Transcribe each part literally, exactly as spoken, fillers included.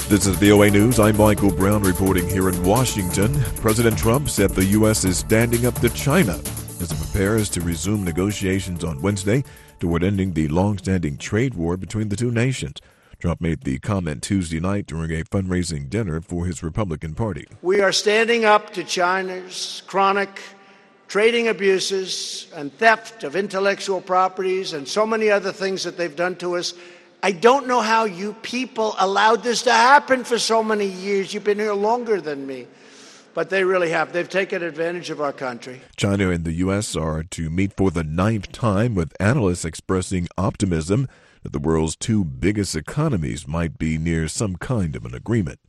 This is V O A News. I'm Michael Brown reporting here in Washington. President Trump said the U S is standing up to China as it prepares to resume negotiations on Wednesday toward ending the long-standing trade war between the two nations. Trump made the comment Tuesday night during a fundraising dinner for his Republican Party. We are standing up to China's chronic trading abuses and theft of intellectual properties and so many other things that they've done to us. I don't know how you people allowed this to happen for so many years. You've been here longer than me. But they really have. They've taken advantage of our country. China and the U S are to meet for the ninth time, with analysts expressing optimism that the world's two biggest economies might be near some kind of an agreement.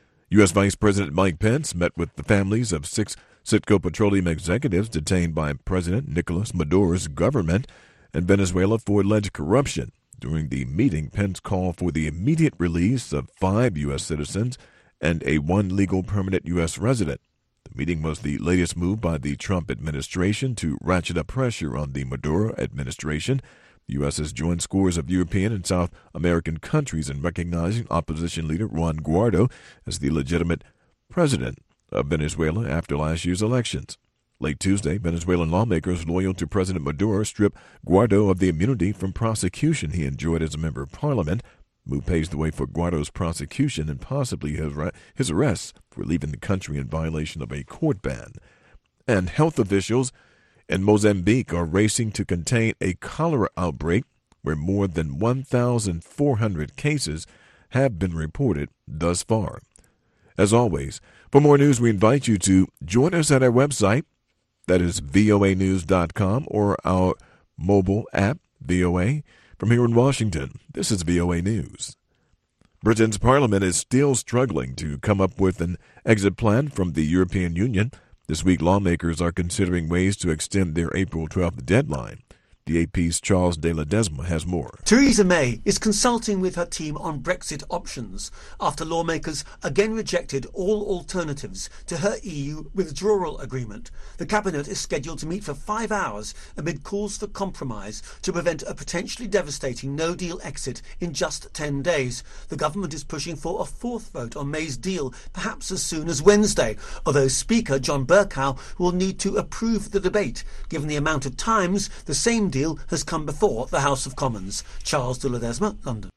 U S. Vice President Mike Pence met with the families of six Citgo Petroleum executives detained by President Nicolas Maduro's government in Venezuela for alleged corruption. During the meeting, Pence called for the immediate release of five U S citizens and a one legal permanent U S resident. The meeting was the latest move by the Trump administration to ratchet up pressure on the Maduro administration. The U S has joined scores of European and South American countries in recognizing opposition leader Juan Guaido as the legitimate president of Venezuela after last year's elections. Late Tuesday, Venezuelan lawmakers loyal to President Maduro stripped Guaido of the immunity from prosecution he enjoyed as a member of parliament. The move paves the way for Guaido's prosecution and possibly his, his arrest for leaving the country in violation of a court ban. And health officials in Mozambique are racing to contain a cholera outbreak where more than one thousand four hundred cases have been reported thus far. As always, for more news, we invite you to join us at our website. That is V O A news dot com, or our mobile app, V O A. From here in Washington, this is V O A News. Britain's parliament is still struggling to come up with an exit plan from the European Union. This week, lawmakers are considering ways to extend their April twelfth deadline. The A P's Charles de Ledesma has more. Theresa May is consulting with her team on Brexit options after lawmakers again rejected all alternatives to her E U withdrawal agreement. The cabinet is scheduled to meet for five hours amid calls for compromise to prevent a potentially devastating no-deal exit in just ten days. The government is pushing for a fourth vote on May's deal, perhaps as soon as Wednesday, although Speaker John Bercow will need to approve the debate, given the amount of times the same deal has come before the House of Commons. Charles de Ledesma, London.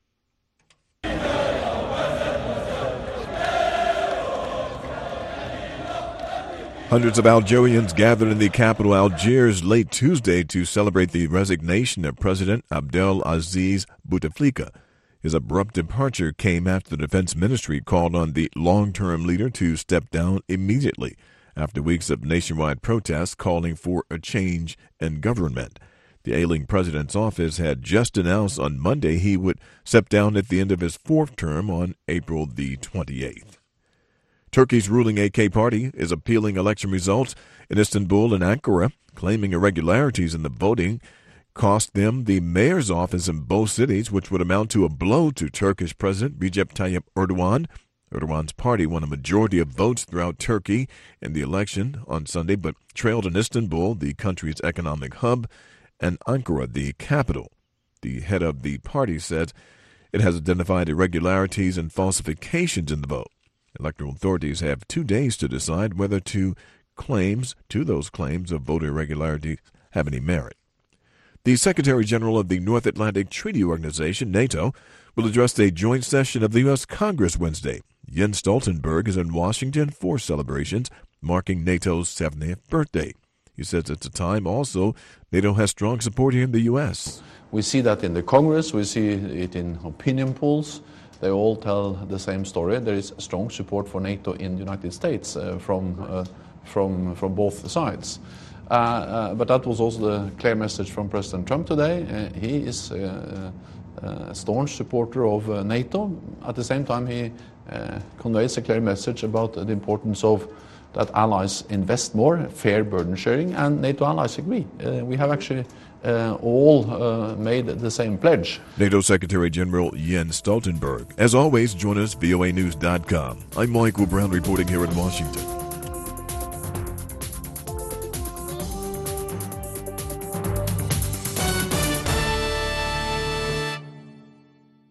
Hundreds of Algerians gathered in the capital Algiers late Tuesday to celebrate the resignation of President Abdelaziz Bouteflika. His abrupt departure came after the defense ministry called on the long-term leader to step down immediately after weeks of nationwide protests calling for a change in government. The ailing president's office had just announced on Monday he would step down at the end of his fourth term on April the twenty-eighth. Turkey's ruling A K party is appealing election results in Istanbul and Ankara, claiming irregularities in the voting cost them the mayor's office in both cities, which would amount to a blow to Turkish President Recep Tayyip Erdogan. Erdogan's party won a majority of votes throughout Turkey in the election on Sunday, but trailed in Istanbul, the country's economic hub, and Ankara, the capital. The head of the party said it has identified irregularities and falsifications in the vote. Electoral authorities have two days to decide whether to claims to those claims of voter irregularities have any merit. The Secretary General of the North Atlantic Treaty Organization, NATO, will address a joint session of the U S. Congress Wednesday. Jens Stoltenberg is in Washington for celebrations marking NATO's seventieth birthday. He says it's a time also NATO has strong support here in the U S. We see that in the Congress, we see it in opinion polls. They all tell the same story. There is strong support for NATO in the United States uh, from, uh, from, from both sides. Uh, uh, but that was also the clear message from President Trump today. Uh, he is uh, a staunch supporter of uh, NATO. At the same time, he uh, conveys a clear message about the importance of that allies invest more, fair burden sharing, and NATO allies agree. Uh, we have actually uh, all uh, made the same pledge. NATO Secretary General Jens Stoltenberg. As always, join us, V O A news dot com. I'm Michael Brown reporting here in Washington.